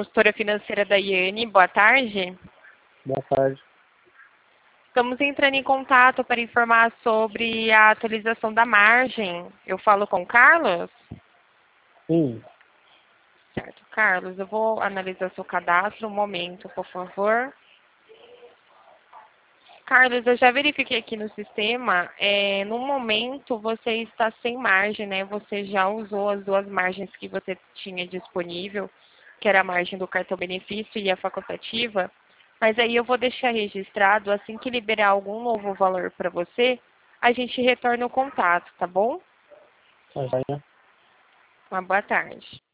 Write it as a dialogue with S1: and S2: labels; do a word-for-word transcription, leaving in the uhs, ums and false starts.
S1: consultora financeira da Iane. Boa tarde.
S2: Boa tarde.
S1: Estamos entrando em contato para informar sobre a atualização da margem. Eu falo com o Carlos?
S2: Sim.
S1: Certo. Carlos, eu vou analisar seu cadastro. Um momento, por favor. Carlos, eu já verifiquei aqui no sistema. É, no momento, você está sem margem, né? Você já usou as duas margens que você tinha disponível, que era a margem do cartão benefício e a facultativa. Mas aí eu vou deixar registrado, assim que liberar algum novo valor para você, a gente retorna o contato, tá bom?
S2: Tá joia.
S1: Uma boa tarde.